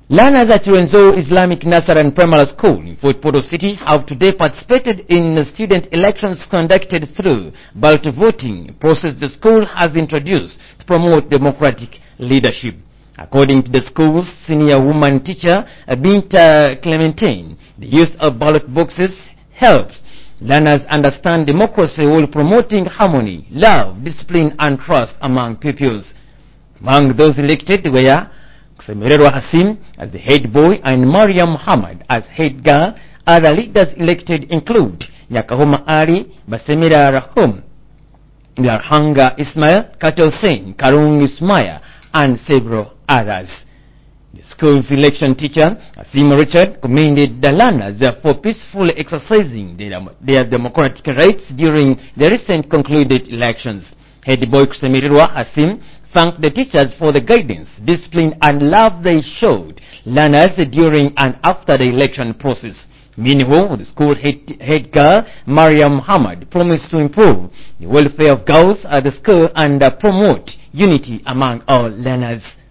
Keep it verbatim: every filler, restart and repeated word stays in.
Learners at Renzo Islamic Nursery and Primary School in Fort Portal City have today participated in the student elections conducted through ballot voting process the school has introduced to promote democratic leadership. According to the school's senior woman teacher, Binta Clementine, the use of ballot boxes helps learners understand democracy while promoting harmony, love, discipline, and trust among pupils. Among those elected were Kusemererwa Hasim as the head boy and Mariam Muhammad as head girl. Other leaders elected include Nyakahoma Ali, Basemira Rahum, Yarhanga Ismail, Kato Hussein, Karung Ismail, and several others. The school's election teacher, Asim Richard, commended the learners for peacefully exercising their, their democratic rights during the recent concluded elections. Head boy Kusemererwa Hasim thanked the teachers for the guidance, discipline, and love they showed learners during and after the election process. Meanwhile, the school head, head girl, Mariam Muhammad, promised to improve the welfare of girls at the school and uh, promote unity among all learners.